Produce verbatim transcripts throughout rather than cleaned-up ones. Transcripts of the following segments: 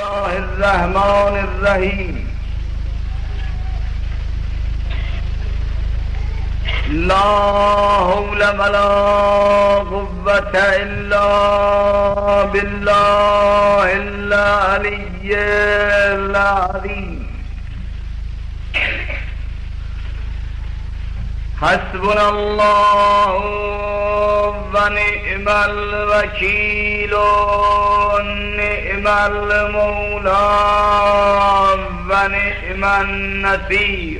الله الرحمن الرحیم. لا حول ولا قوة الا بالله العلی العظیم. حسبنا الله و نعم الوکیل و نعم المولا و نعم النصیر.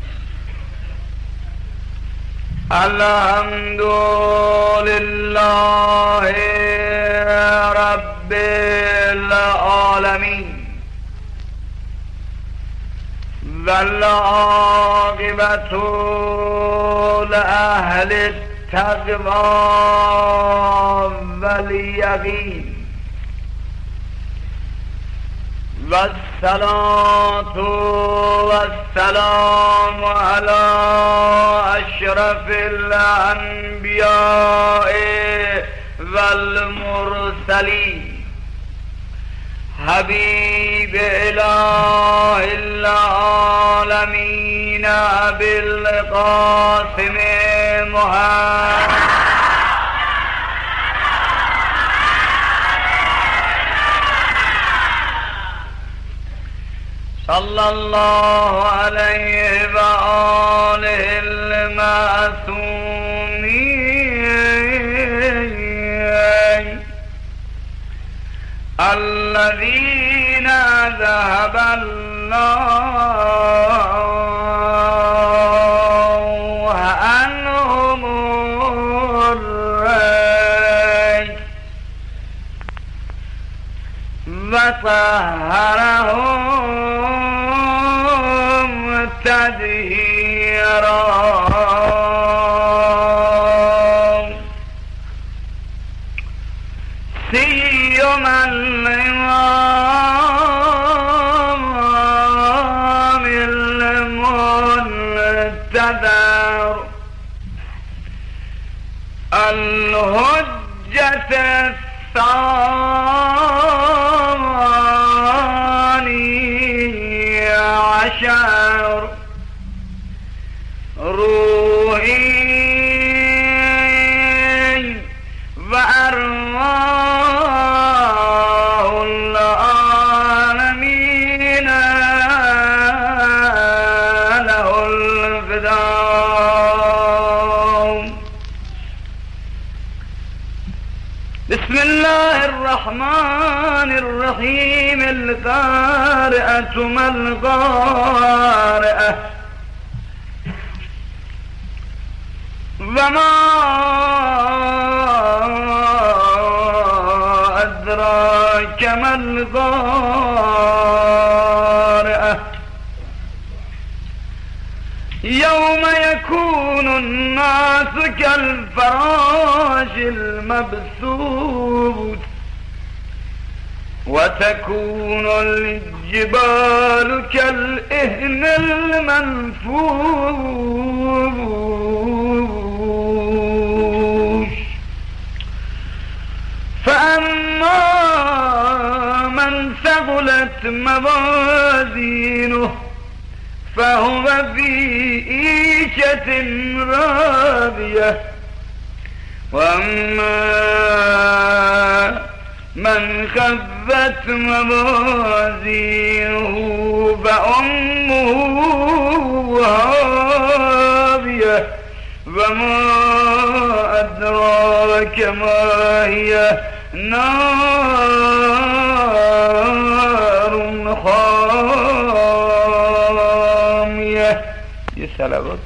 الحمد لله رب العالمین والعاقبة لأهل التقوى واليقين. والصلاة والسلام على أشرف الأنبياء والمرسلين حبيب إله العالمين أبي القاسم محمد صلى الله عليه وآله المعصومين الذين ذهب الله عنهم الرجس وطهرهم تطهيرا. سيما الإمام المنتظر الحجة الثاني عشر روحي وأرواح العالمين له الفداء. بسم الله الرحمن الرحيم. القارئة ما القارئة وما أدراك ما القارئة. يوم يكون الناس كالفراش المبثوث وتكون الجبال كالإهن المنفوش. فأما من ثقلت موازينه فهو في عيشة راضية. وأما من خفت موازينه فأمه هاوية. وما أدراك ما هي نار حامية. یه صلوات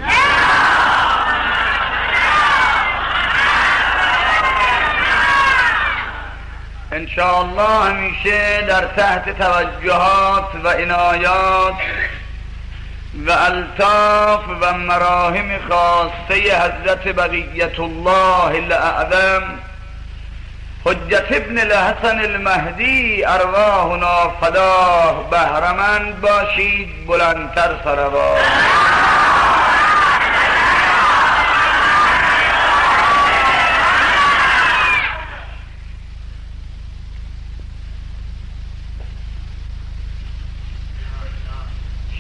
انشاءالله همیشه در تحت توجهات و عنایات و الطاف و مراهم خاصه حضرت بقیت الله الاعظم حجت ابن الحسن المهدی ارواحنا فداه بهرمند باشید. بلندتر صلوات.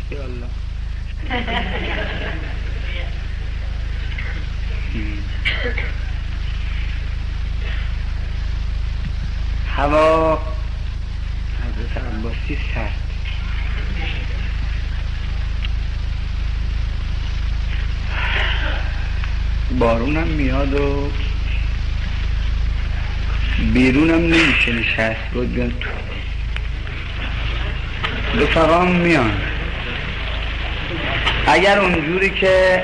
یالله هوا حضرت عباسی سرد، بارونم میاد و بیرونم نمیشه نشست بود بیان تو، رفقام میان. اگر اونجوری که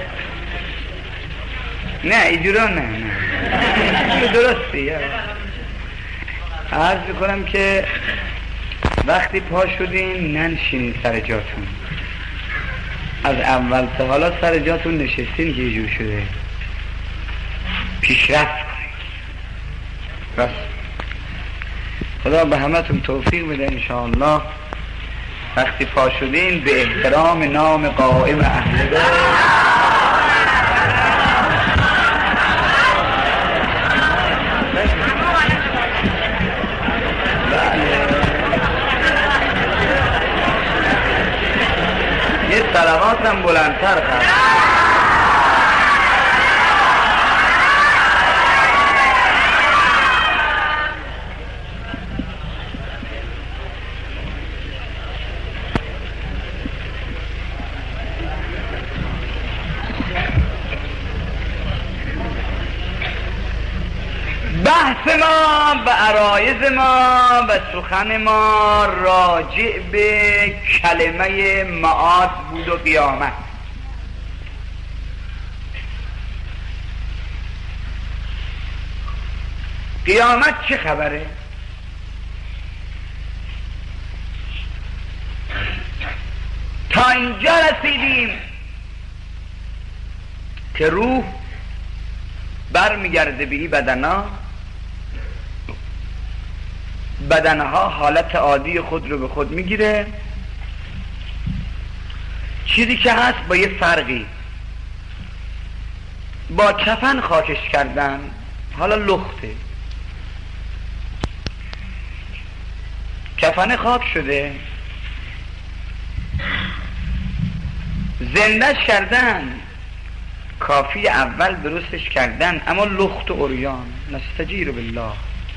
نه اینجورا نه نه درسته، عرض میکنم که وقتی پا شدین ننشینین سر جاتون، از اول تا حالا سر جاتون نشستین که یه جور شده، پیشرفت کنید. بس خدا به همتون توفیق بده انشاءالله. وقتی پا شدین به احترام نام قائم اهل بیت یه صلوات هم بلندتر کرد. بحث ما و عرایض ما و سخن ما راجع به کلمه معاد بود و قیامت. قیامت چه خبره؟ تا اینجا رسیدیم که روح برمیگرده به بدنا، بدنها حالت عادی خود رو به خود میگیره. چیزی که هست با یه فرقی، با کفن خاکش کردن، حالا لخته، کفن خاک شده، زندهش کردن، کافی اول درستش کردن، اما لخت و عریان. نستجیر بالله.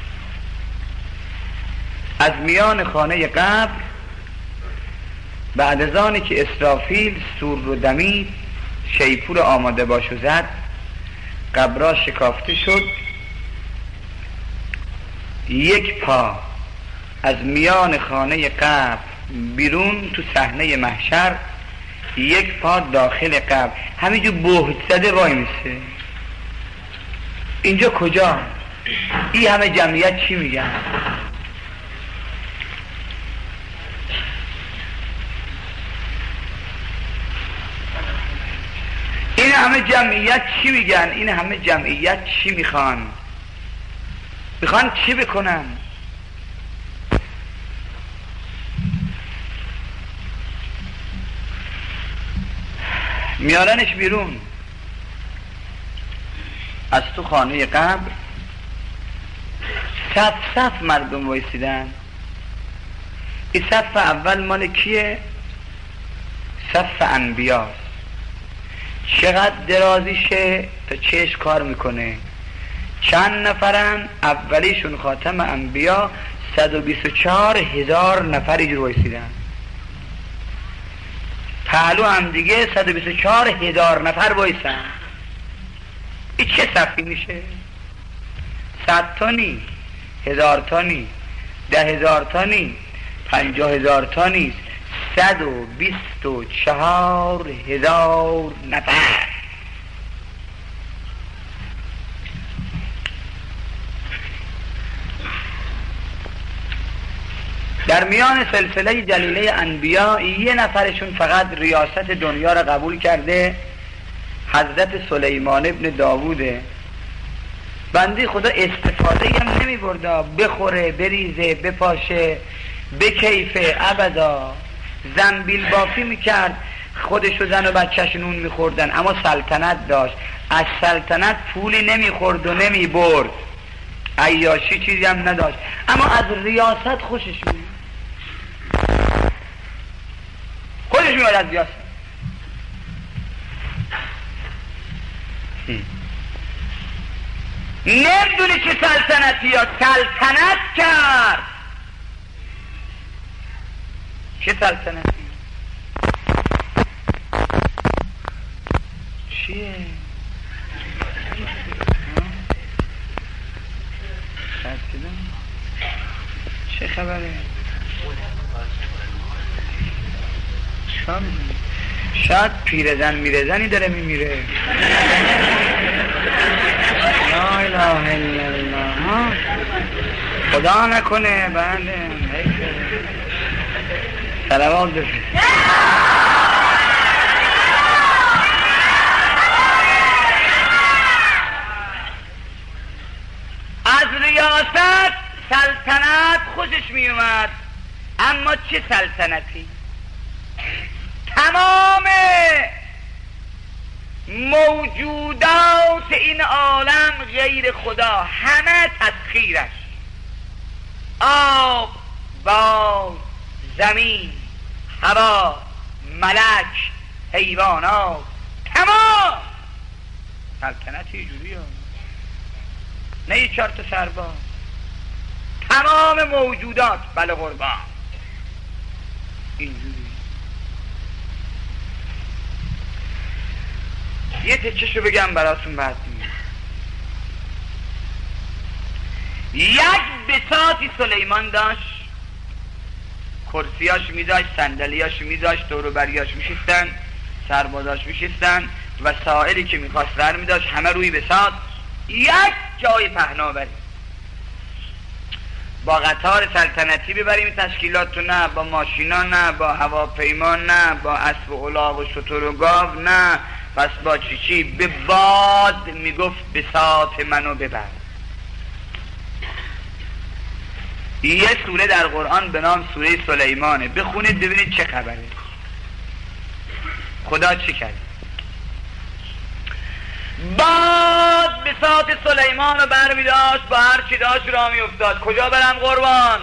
از میان خانه قبر بعد از آنی که اسرافیل سور رو دمید، شیپور آماده باشو زد، قبرها شکافته شد، یک پا از میان خانه قبر بیرون تو صحنه محشر، یک پا داخل قبر، همینجور بهت زده وای میسه. اینجا کجا؟ این همه جمعیت چی میگن؟ این همه جمعیت چی میگن؟ این همه جمعیت چی میخوان؟ میخوان چی بکنن؟ میارنش بیرون از تو خانه قبر، صف صف مردم وایسیدن. این صف اول مال کیه؟ صف انبیاست. چقدر درازیشه تا چش کار میکنه؟ چند نفرن؟ اولیشون خاتم انبیا، صد و بیست و چهار هزار نفر اینجور وایسیدن. پهلو هم دیگه صد و بیست و چهار هزار نفر وایسن. این چه صفی میشه؟ صد تا نی، هزار تا نی، ده هزار تا نی، پنجاه هزار تا نیست، صد و بیست و چهار هزار نفر. در میان سلسله جلیله انبیا یه نفرشون فقط ریاست دنیا را قبول کرده، حضرت سلیمان ابن داووده. بنده خدا استفاده هم نمی برده، بخوره، بریزه، بپاشه، بکیفه، ابدا. زنبیل بافی میکرد، خودش و زن و بچهش نون میخوردن، اما سلطنت داشت. از سلطنت پولی نمیخورد و نمیبرد، عیاشی چیزی هم نداشت، اما از ریاست خوشش میاد. خودش میاد نمیاد از ریاست. نمیدونی چه سلطنتی یا سلطنت کرد. چه سلطنتی؟ چیه؟ چه خبره؟ شاید پیرزن میرزنی داره میمیره. لا اله الا الله. خدا نکنه. بله صلوات بفرست. از ریاست سلطنت خوشش می اومد، اما چه سلطنتی؟ تمام موجودات این عالم غیر خدا همه تسخیرش، آب، باد، زمین، هوا، ملک، حیوانات، تمام سلطنتی جوری ها. نه یه چهار تا سرباز، تمام موجودات. بله قربان اینجوری. یه تکشو بگم براتون بعد میگم. یک بساطی سلیمان داشت، کرسیاش میداشت، صندلیاش میداشت، دور و بریاش میشستن، سربازاش میشستن، وسائلی که میخواست رر میداشت، همه روی بساط. یک جای پهناوری. با قطار سلطنتی ببریم تشکیلات، نه با ماشینا، نه با هواپیما، نه با اسب و الاغ و شتر و گاو، نه. پس با چی چی؟ به باد میگفت بساط منو ببر. یه سوره در قرآن به نام سوره سلیمانه، بخونید ببینید چه خبره. خدا چی کرد؟ باد بساط سلیمان رو بر می داشت، با هر چی داشت را می افتاد. کجا برم قربان؟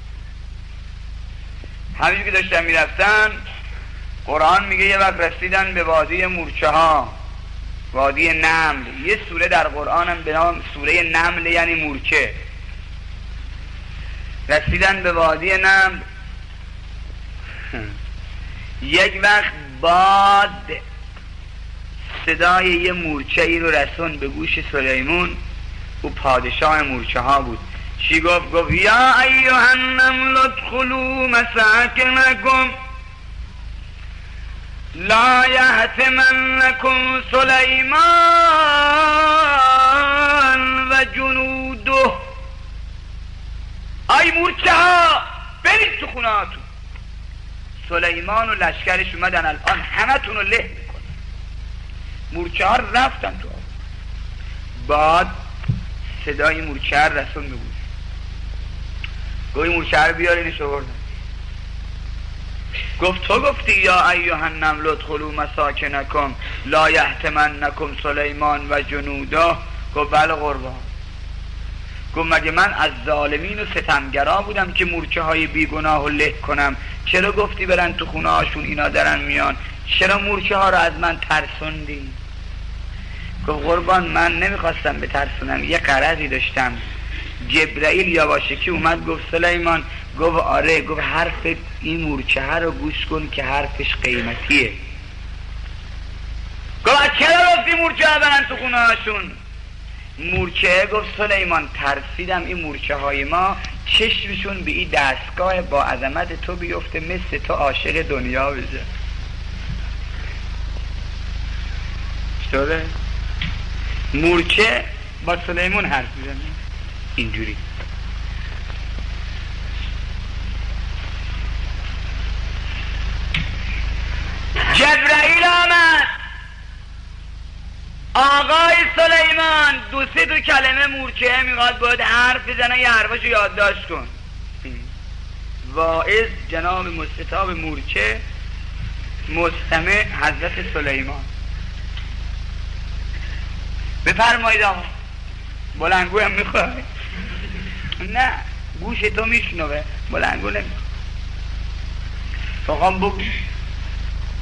همینجور که داشتن می رفتن، قرآن میگه یه وقت رسیدن به وادی مورچه ها، وادی نمل. یه سوره در قرآن هم به نام سوره نمل، یعنی مورچه. رسیدن به وادی نمل. یک وقت باد صدای یه مورچه ای رو رسون به گوش سلیمان. او پادشاه مورچه ها بود. چی گفت؟ گفت یا ایها النمل ادخلوا مساکنکم لا یحطمنکم سلیمان و جنوده. ای مورچه ها برید تو خونه هاتون. سلیمان و لشکرش اومدن الان همه تون رو له میکنن. مورچه ها رفتن تو آب. بعد صدای مورچه ها رسون میبود. گوی مورچه ها رو بیارینش آوردن. گفت تو گفتی یا ایها النمل ادخلوا مساکنکم لا یحطمنکم سلیمان و جنوده. گفت بله قربان. گفت مگه من از ظالمین و ستمگرا بودم که مورچه های بیگناه و له کنم؟ چرا گفتی برن تو خونه هاشون؟ اینا دارن میان. چرا مورچه ها رو از من ترسوندی؟ گفت قربان من نمیخواستم بترسونم، یه غرضی داشتم. جبرائیل یواشکی اومد گفت سلیمان. گفت آره. گفت حرف این مورچه ها رو گوش کن که حرفش قیمتیه. گفت چرا گفتی مورچه ها برن تو خونه هاشون؟ مورچه گفت سلیمان ترسیدم این مورچه های ما چشمشون به این دستگاه با عظمت تو بیفته، مثل تو عاشق دنیا بشه. شده؟ مورچه با سلیمان حرف میزنه اینجوری. جبرائیل آمد. آقای سلیمان دو سه دو کلمه مورچه میخواد باید حرف بزنه، یه حرفاشو یادداشت کن. واعظ جناب مستطاب مورچه، مستمع حضرت سلیمان. بفرمایید آقا. بلنگو هم میخواه؟ نه گوش تو میشنوه، بلنگو نمیخواه. فقام بگو.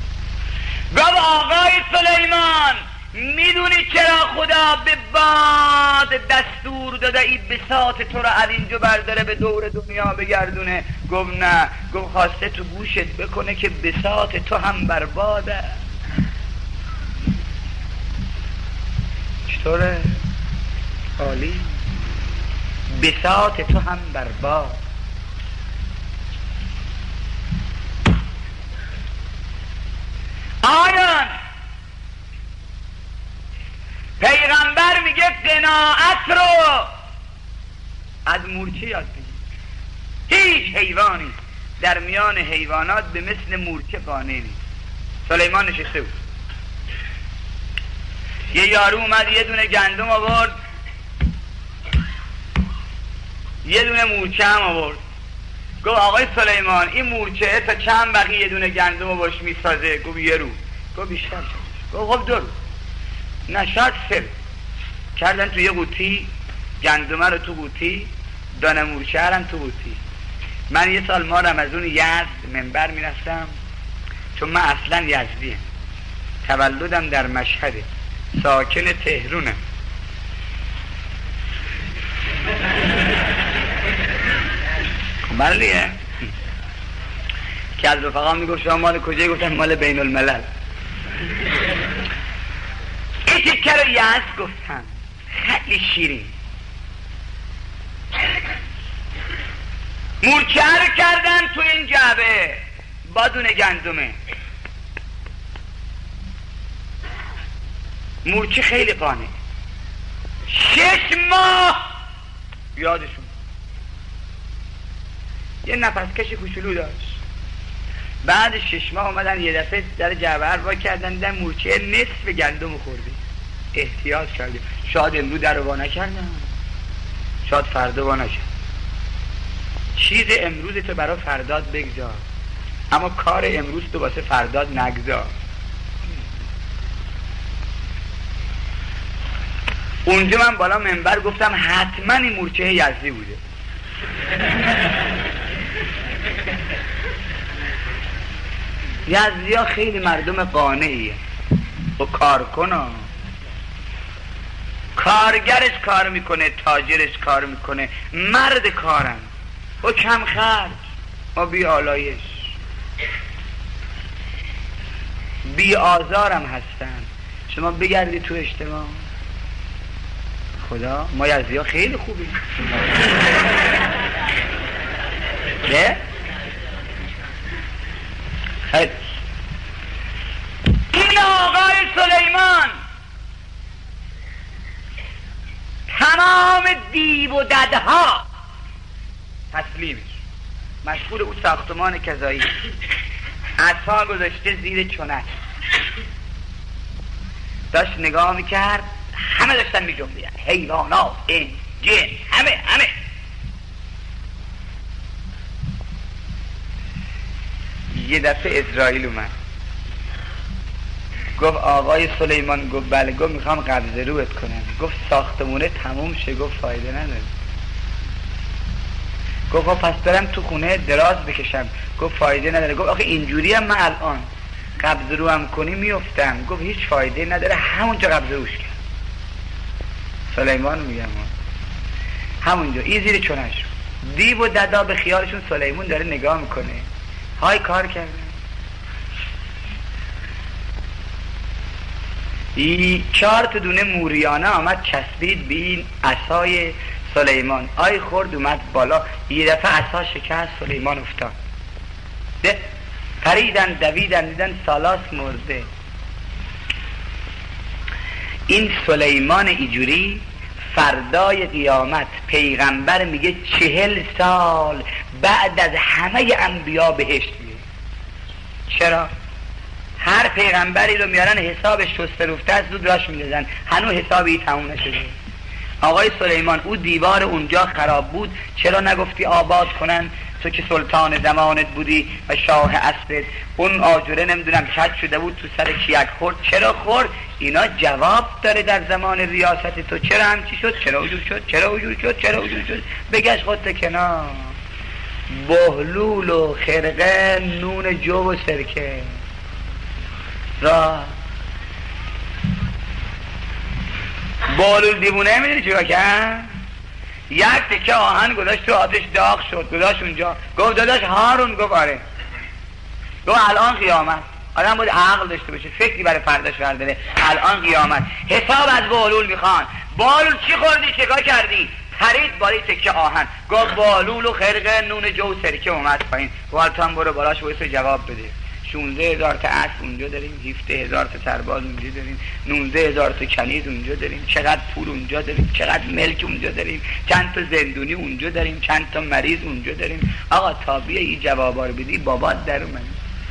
گفت آقای سلیمان میدونی چرا خدا به باد دستور داده این بساط تو رو از اینجا برداره به دور دنیا بگردونه؟ گفت نه. گفت خواسته تو گوشت بکنه که بساط تو هم بر باده. چطوره؟ عالی. بساط تو هم بر باد. آیان پیغمبر میگه قناعت رو از مورچه یاد بگیر. هیچ حیوانی در میان حیوانات به مثل مورچه قانع نیست. سلیمان نشسته بود، یه یارو اومد یه دونه گندم آورد، یه دونه مورچه هم آورد. گفت آقای سلیمان این مورچه تا چند بقیه یه دونه گندم رو باش میسازه؟ گفت یه رو. گفت بیشتر شد. گفت خب دو رو. نه شاید سه. کردن تو یه قوطی، گندمه رو تو قوطی، دانه مورچه هم تو قوطی. من یه سال ما رمضان یزد منبر میرفتم، چون من اصلا یزدیم، تولدم در مشهده، ساکن تهرونم. بلیه که از رفقا میگفت شما مال کجایی؟ گفتن مال بین الملل. این تکه رو یزد گفتن، خیلی شیرین. مورچه رو کردن تو این جعبه با دونه گندمه. مورچه خیلی قانع. شش ماه یادشون یه نفس کش کوچولو داشت. بعد شش ماه اومدن یه دفعه در جعبه رو وا کردن، دیدن مورچه نصف گندم خورده. احتیاط کردیم، شاید امروز در رو وا نکردن، شاید فردا وا نکردن. چیز امروز تو برای فرداد بگذار، اما کار امروز تو واسه فرداد نگذار. اونجا من بالا منبر گفتم حتما این مورچه یزدی بوده. یزدی ها خیلی مردم قانعیه و کار کنه. کارگرش کار میکنه، تاجرش کار میکنه، مرد کارن و کم خرج و بی آلایش، بی آزارم هستن. شما بگردی تو اجتماع، خدا ما یزدی ها خیلی خوبیم. نه؟ خیلی. این آقای سلیمان تمام دیو و ددها تسلیمش، مشغول او ساختمان کذایی، عصا گذاشته زیر چونش، داشت نگاه میکرد. همه داشتن میجنبیدن، حیوانات، این جن، همه همه. یه دفعه اسرائیل اومد گفت آقای سلیمان، گفت بله. گفت میخوام قبض روت کنم. گفت ساختمونه تموم شه. گفت فایده نداره. گفت پس برم تو خونه دراز بکشم. گفت فایده نداره. گفت آخه اینجوری هم من الان قبض رو هم کنی میفتم. گفت هیچ فایده نداره. همونجا قبض روش کرد. سلیمان میگم همونجا این زیر چونش. دیو و ددا به خیالشون سلیمان داره نگاه میکنه، های کار کرده. ای چهار تا دونه موریانه آمد چسبید به این عصای سلیمان. آی خورد اومد بالا، یه دفعه عصا شکست، سلیمان افتاد. ده پریدن دویدن دیدن سالاس مرده. این سلیمان ایجوری فردای قیامت پیغمبر میگه چهل سال بعد از همه انبیا بهشت میره. چرا؟ هر پیغمبری رو میارن حسابش شسته رفته است، زود راش میدازن، هنوز حسابی تموم نشده. آقای سلیمان او دیوار اونجا خراب بود، چرا نگفتی آباد کنن؟ تو که سلطان زمانت بودی و شاه عصرت. اون آجره نمیدونم کج شده بود تو سر کیک خورد. چرا خورد؟ اینا جواب داره در زمان ریاست تو. چرا همچی شد؟ چرا وجود شد؟ چرا وجود شد؟ چرا وجود شد؟ بگش خودت کنار. بهلول و خرقه، نون جو و سرکه. را بالول دیوونه میدونی چیکار کرد؟ یک تکه آهن گذاشت تو آتش، داغ شد، گذاشت اونجا، گفت داداش هارون. گفت آره. گفت الان قیامت. آدم باید عقل داشته باشه، فکری برای فرداش برداره. الان قیامت، حساب از بالول میخوان. بالول چی خوردی، چیکار کردی؟ پرید بالای تکه آهن. گفت بالول و خرقه نون جو سرکه اومد پایین. گفت تو هم برو بالاش وایس جواب بده. شانزده هزار تا اسب اونجا داریم، هفده هزار تا سرباز اونجا داریم، نوزده هزار تا کنیز اونجا داریم، چقدر پول اونجا داریم، چقدر ملک اونجا داریم، چند تا زندونی اونجا داریم، چند تا مریض اونجا داریم. آقا تا بیا این جوابا رو بدی بابات در اومد.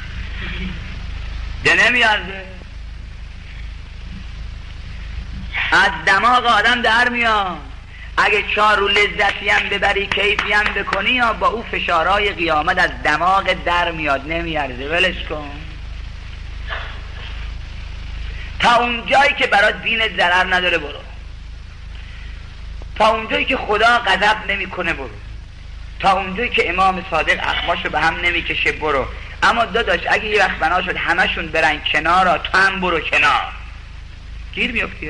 ده نمیارده، از دماغ آدم در میاد. اگه چار رو لذتی هم ببری، کیفی هم بکنی، یا با او فشارهای قیامت از دماغ در میاد، نمیارزه، ولش کن. تا اونجایی که برای دین ضرر نداره برو، تا اونجایی که خدا غضب نمیکنه برو، تا اونجایی که امام صادق اخماشو به هم نمیکشه برو. اما داداش اگه یه وقت بنا شد همشون برن کنار، تو هم برو کنار، گیر میافتی.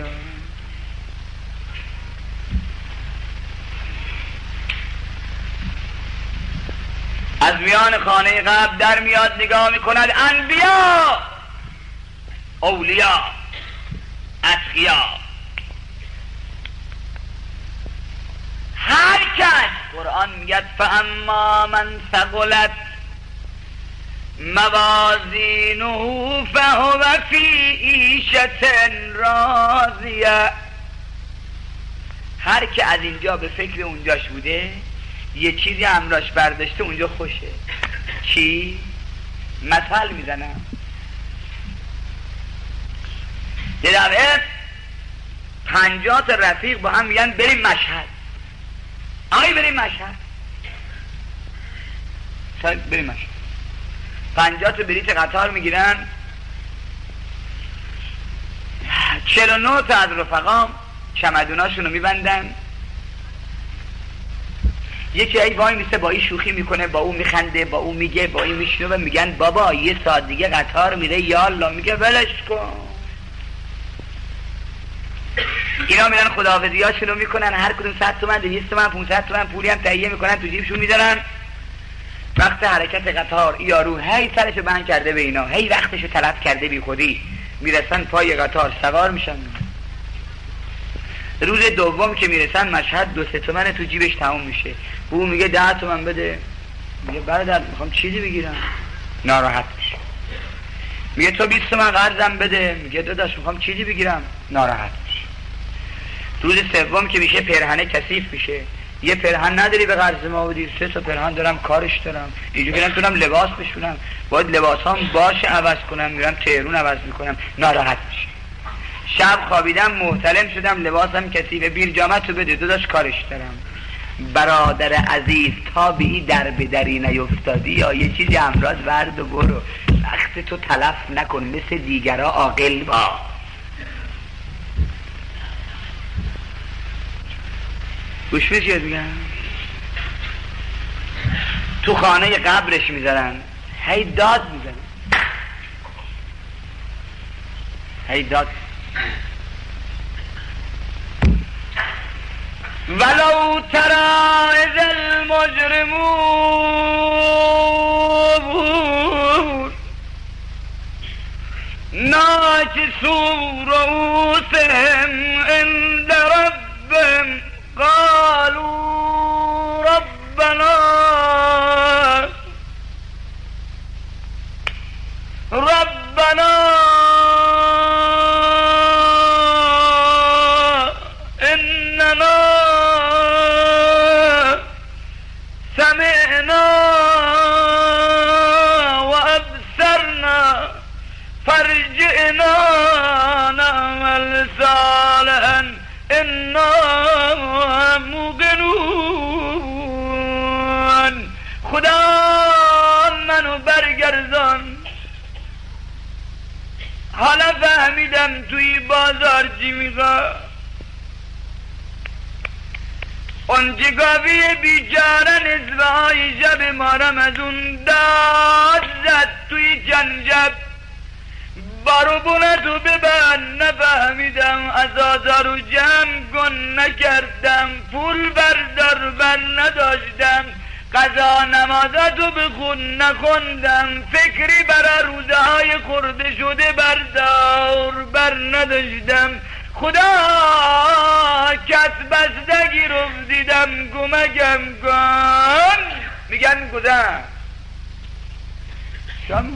از میان خانه قبل در میاد، نگاه میکند، انبیا، اولیا، اتقیا، هر کس. قرآن میگه فاما من ثقلت موازینه فهو فی عیشة راضیه. هر که از اینجا به فکر اونجاش بوده، یه چیزی همراش برداشته، اونجا خوشه. چی؟ مثل میزنم. یه دفعه پنجاه تا رفیق با هم میگن بریم مشهد. آی بریم مشهد. شاید بریم مشهد. پنجاه تا بلیط قطار میگیرن. چهل و نه تا از رفقام چمدوناشون رو میبندن. یکی ای وای میسته با این شوخی میکنه، با اون میخنده، با اون میگه، با این میشنوه، میگن بابا یه ساعت دیگه قطار میره، یالا. میگه ولش کن. اینا میرن خداحافظی هاشونو میکنن، هر کدوم صد تومن، دویست تومن، پانصد تومن پولی هم تهیه میکنن، تو جیبشون میذارن. وقت حرکت قطار یارو هی سرشو بند کرده به اینا، هی وقتشو تلف کرده بی خودی. میرسن پای قطار سوار میشن. روز دوم که میرسن مشهد، دو سه تومن تو جیبش تموم میشه. او میگه ده تومن بده. میگه برادر میخوام چیزی بگیرم. ناراحت میشه. میگه تو بیست تومن قرضم بده. میگه داداش میخوام چیزی بگیرم. ناراحت میشه. روز سوم که میشه پرهنه کثیف میشه. یه پرهن نداری به قرض ما بدی؟ سه تا پرهن دارم، کارش دارم، اینجا که نتونم لباس بشونم، باید لباسام باشه عوض کنم، میرم تهرون عوض میکنم. ناراحت میشه. شب خوابیدم، محتلم شدم، لباسم کثیفه، بیر جامت رو بده. داداش کارش دارم. برادر عزیز تا به این در به دری نیفتادی، یا یه چیزی امراض ورد و برو، وقت تو تلف نکن، مثل دیگرها عاقل با. گوش میشید میگم تو خانه قبرش میذارن، هی داد میزنن، هی داد. ولو ترى اذ المجرمون ناكسوا رؤوسهم عند ربهم قالوا ربنا ربنا إننا سمعنا وأبصرنا فارجعنا نعمل صالحا إنا موقنون. خدا منو برگردان، حالا فهمیدم توی بازار چی میگه. اون جگاوی بیچاره نصف های شب مارم از اون داد زد توی جنجب، بارون قربونتو ببن نفهمیدم عزازارو جمع کن نکردم پول بردار بر نداشتم قضا نمازاتو بخون نخوندم فکری برا روزه های خورده شده بردار بر نداشتم خدا کت بستگی رو دیدم کمکم کن میگن گذر شام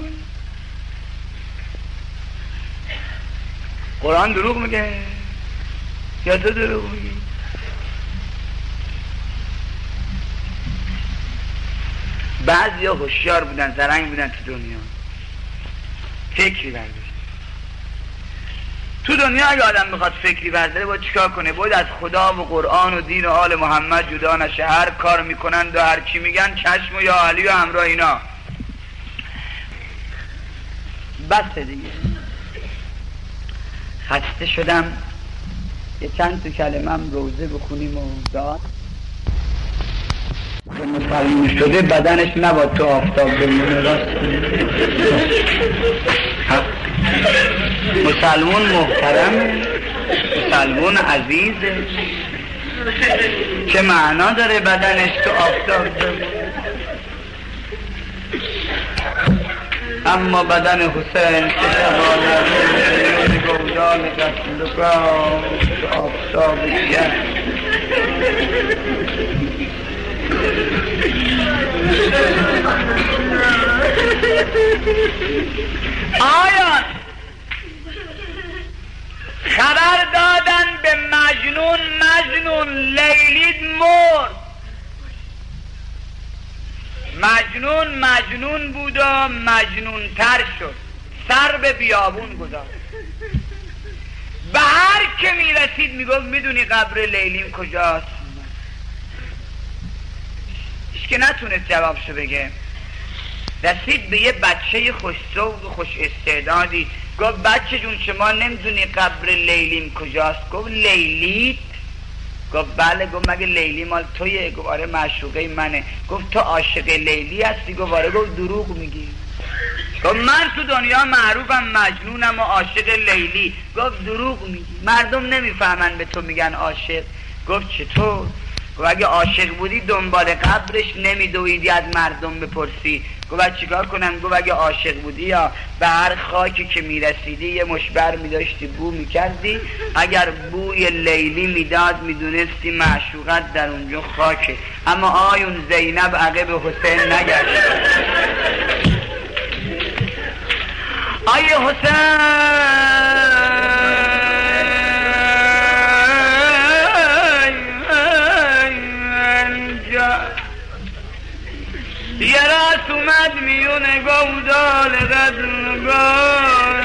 قرآن دروغ میگه یا تو دروغ میگی؟ بعضی ها هوشیار بودن زرنگ بودن تو دنیا فکری برداشت تو دنیا اگه آدم میخواد فکری برداره باید چیکار کنه؟ باید از خدا و قرآن و دین و آل محمد جدا نشه هر کار میکنن و هر چی میگن چشم و یا علی و همراه اینا بس دیگه خسته شدم یه چند تا کلمه هم روزه بخونیم و داد که مسلمون شده بدنش نباید تو آفتاب بمونه راست مسلمون محترمه مسلمون عزیزه چه معنا داره بدنش تو آفتاب بمونه اما بدن حسین که شبانه گودان دستلگاه تو آفتاب گرد آیان خبر دادن به مجنون مجنون لیلیت مرد مجنون مجنون بود و مجنون تر شد سر به بیابون گذاشت به هر که میرسید میگفت میدونی قبر لیلیم کجاست هیچ که نتونست جوابشو بگه رسید به یه بچه خوش ذوق و خوش استعدادی گفت بچه جون شما نمیدونی قبر لیلیم کجاست گفت لیلیت گفت بله گفت مگه لیلی مال تویه گفت آره معشوقه منه گفت تو عاشق لیلی هستی گفت آره گفت دروغ میگی گفت من تو دنیا معروفم مجنونم و عاشق لیلی گفت دروغ میگی مردم نمیفهمن به تو میگن عاشق گفت چطور گفت اگه عاشق بودی دنبال قبرش نمیدویدی از مردم بپرسی گفت چیکار کنم گفت اگه عاشق بودی یا به هر خاکی که میرسیدی یه مشبر میداشتی بو میکردی اگر بوی لیلی میداد میدونستی معشوقت در اونجا خاکه اما آیون زینب عقب حسین نگشت آیه حسین یه راست اومد میونه گودال غزلگاه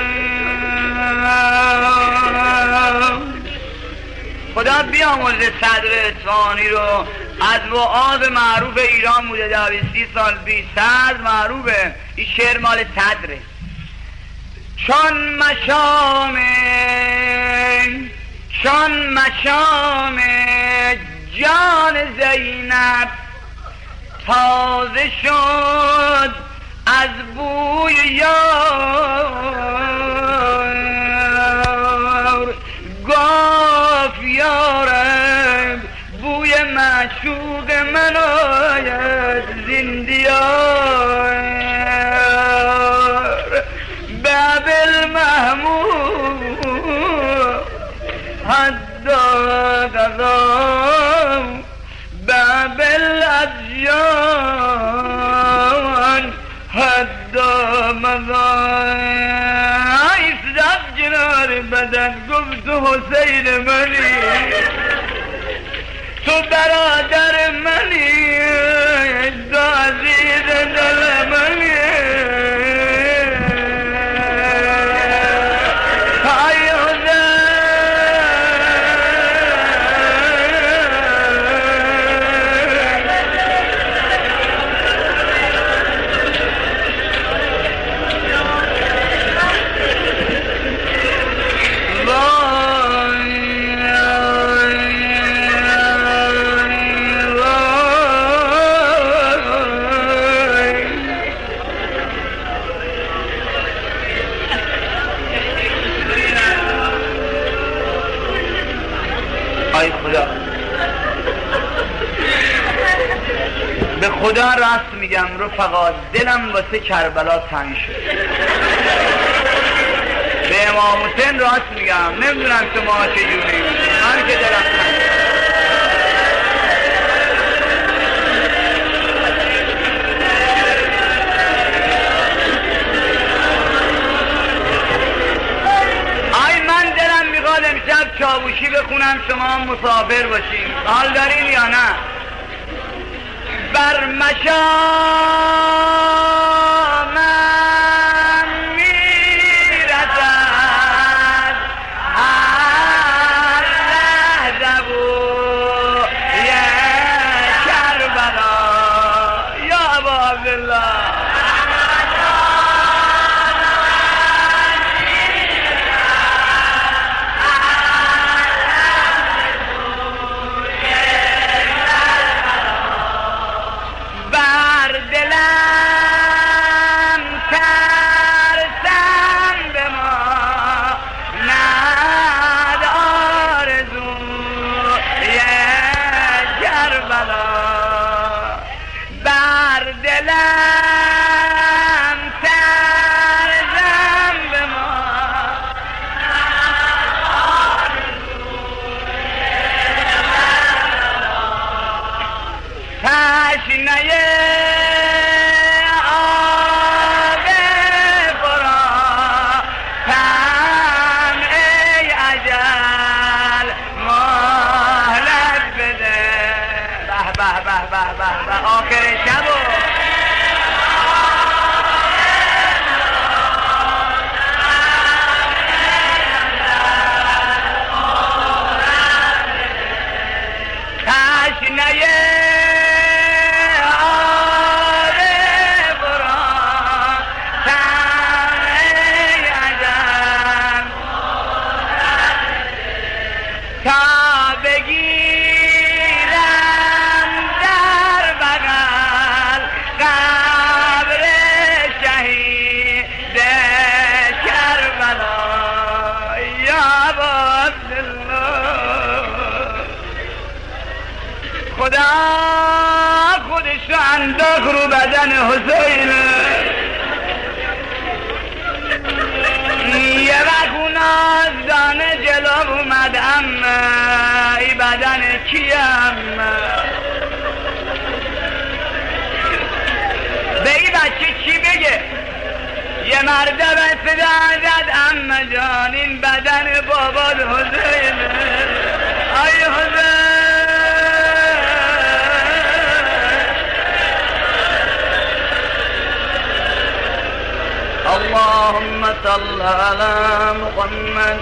خدا بیامرز صدر اصفهانی رو از وعاظ معروف ایران بوده دویستی سال پیش صدر معروفه این شعر مال صدره چون مشام چون مشام جان زینب تازه شد از بوی یار گفت یارم بوی معشوق من آید زندیار باب المحمود حد قضا باب الادیان حد مضا ایستاد کنار بدن گفت حسین منی تو برادر منی تو عزیز دل منی آی خدا به خدا راست میگم رفقا، دلم واسه کربلا تنگ شد. به امام حسین راست میگم، نمیدونم شما چجوری، من که دلم تنگ شد. آی من دلم میخواد امشب چاووشی بخونم، شما مسافر باشیم، حال دارین یا نه؟ بر مشامم میرسد هر لحظه بوی کربلا. یا ابا عبدالله آخر شب تشنه آب برا تمه عجم تا بگیرم در بغل قبر شهید کربلا. یا ابا عبدالله خدا خودش رو انداخت رو بدن حسین. یه وقت اون آزدانه جلو اومد، اما ای بدن کیم؟ به ای بچه چی بگه؟ یه مرده به صدا زد اما جان این بدن بابات حسین. آی حسین اللهم صل على محمد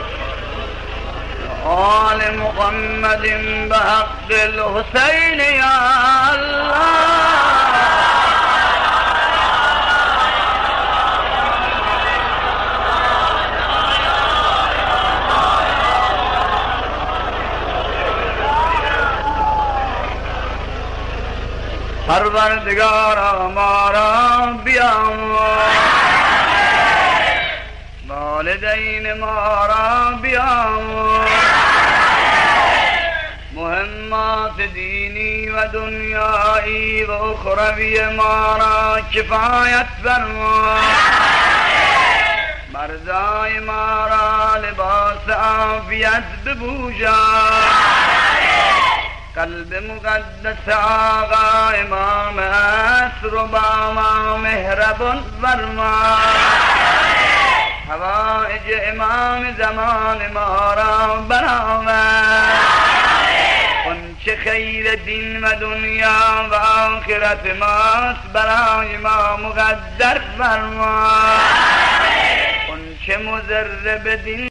آل محمد بحق الحسین یا الله. پروردگارا ما را بیامرز، والدین ما را بیامرز، مهمات دینی و دنیایی و اخروی ما را کفایت فرما، مرزای ما را لباس عافیت بپوشان، قلب مقدس آقا امام عصر و با ما مهربان فرما، حوائج امام زمان ما را برآور، آنچه خیر دین و دنیا و آخرت ماست برای ما مقدر فرما، آنچه مضر به دین